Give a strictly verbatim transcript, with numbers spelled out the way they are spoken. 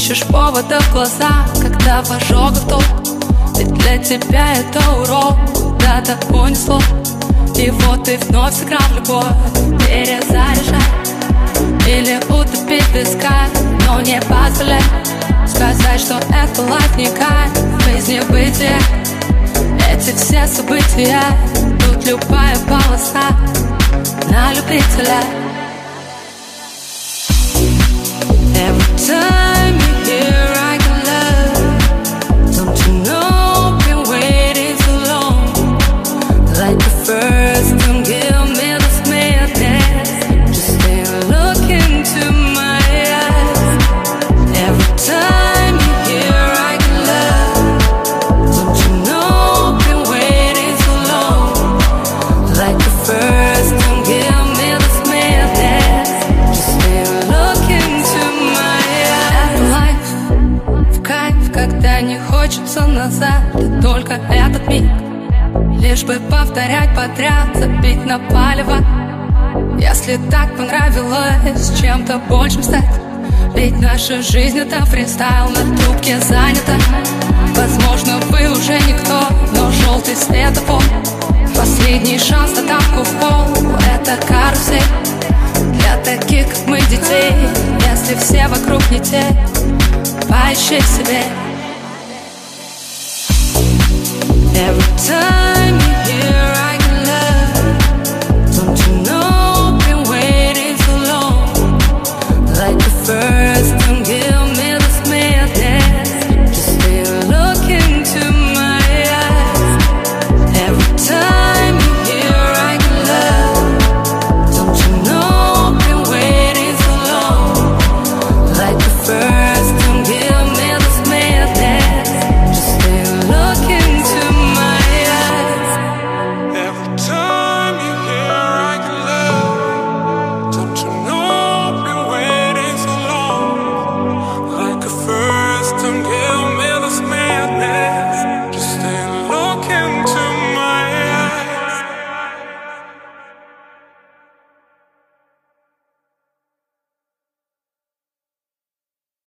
Ищешь повода в глаза, когда в ожогах ток. Ведь для тебя это урок, куда-то унесло. И вот ты вновь сыграл в любовь, перезаряжай или утопить в песках, но не позволяй сказать, что это лайф не кайф, жизни бытие. Эти все события, тут любая полоса на любителя. Every time you hear I can love, don't you know I've been waiting so long. Like the first, don't give me this madness, just stay and look into my eyes. Every time you hear I can love, don't you know I've been waiting so long. Like the first, don't give me this madness, just stay and look into my eyes. Это лайф, в кайф, когда не хочется назад, и только этот миг, лишь бы повторять подряд, забить на палево. Если так понравилось чем-то большим стать, ведь наша жизнь это фристайл, на трубке занята. Возможно, вы уже никто, но желтый светофор, последний шанс на тапку в пол. Это карусель для таких, как мы, детей. Если все вокруг не те, поищи в себе. Every time